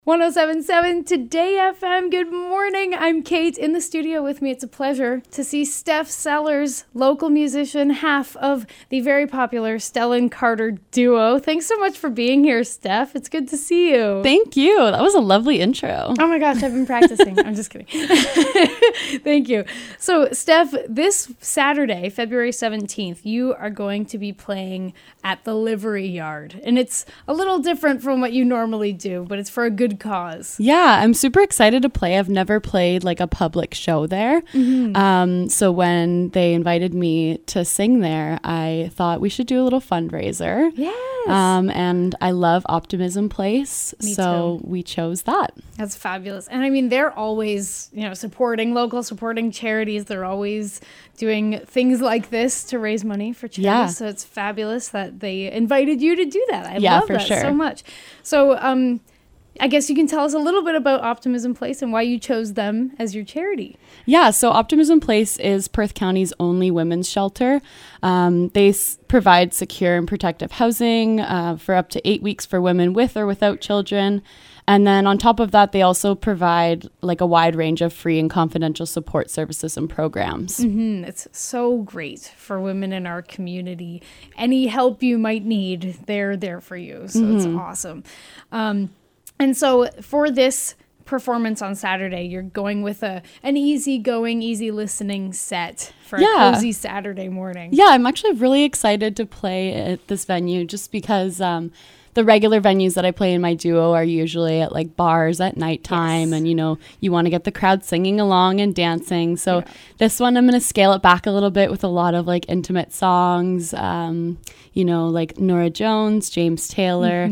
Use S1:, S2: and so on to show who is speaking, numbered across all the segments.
S1: 1077 Today FM. Good morning. I'm Kate. In the studio with me, it's a pleasure to see Steph Sellers, local musician, half of the very popular Stellan Carter duo. Thanks so much for being here, Steph. It's good to see you.
S2: Thank you. That was a lovely intro.
S1: Oh my gosh, I've been practicing. I'm just kidding. Thank you. So, Steph, this Saturday, February 17th, you are going to be playing at the Livery Yard. And it's a little different from what you normally do, but it's for a good cause.
S2: Yeah, I'm super excited to play. I've never played like a public show there. So when they invited me to sing there, I thought we should do a little fundraiser.
S1: Yes.
S2: And I love Optimism Place.
S1: Me
S2: so
S1: too.
S2: We chose that.
S1: That's fabulous. And I mean, they're always, supporting charities. They're always doing things like this to raise money for charities.
S2: Yeah.
S1: So it's fabulous that they invited you to do that. I
S2: Yeah,
S1: love
S2: for
S1: that
S2: sure.
S1: so much. So, I guess you can tell us a little bit about Optimism Place and why you chose them as your charity.
S2: Yeah, so Optimism Place is Perth County's only women's shelter. They provide secure and protective housing for up to 8 weeks for women with or without children. And then on top of that, they also provide like a wide range of free and confidential support services and programs.
S1: It's so great for women in our community. Any help you might need, they're there for you. So it's awesome. And so for this performance on Saturday, you're going with an easygoing, easy listening set for a cozy Saturday morning.
S2: Yeah, I'm actually really excited to play at this venue just because the regular venues that I play in my duo are usually at like bars at nighttime.
S1: Yes.
S2: And, you want to get the crowd singing along and dancing. So this one, I'm going to scale it back a little bit with a lot of like intimate songs, like Norah Jones, James Taylor,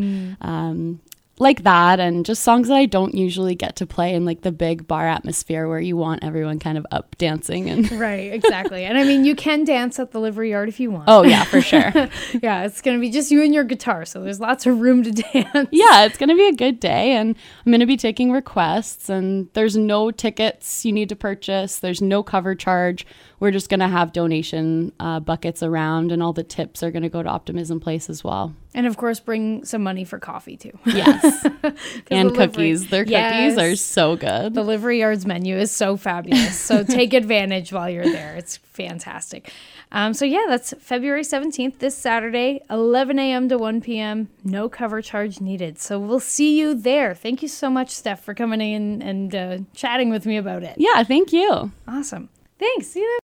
S2: like that, and just songs that I don't usually get to play in like the big bar atmosphere where you want everyone kind of up dancing. And
S1: Right, exactly. And I mean, you can dance at the Livery Yard if you want.
S2: Oh yeah, for sure.
S1: Yeah, it's going to be just you and your guitar, so there's lots of room to dance.
S2: Yeah, it's going to be a good day, and I'm going to be taking requests, and there's no tickets you need to purchase. There's no cover charge. We're just going to have donation buckets around, and all the tips are going to go to Optimism Place as well.
S1: And of course, bring some money for coffee too.
S2: Yes. And
S1: the
S2: cookies. Their
S1: Yes.
S2: cookies are so good.
S1: The Livery Yard's menu is so fabulous. So take advantage while you're there. It's fantastic. That's February 17th, this Saturday, 11 a.m. to 1 p.m. No cover charge needed. So we'll see you there. Thank you so much, Steph, for coming in and chatting with me about it.
S2: Yeah, thank you.
S1: Awesome. Thanks. See you then.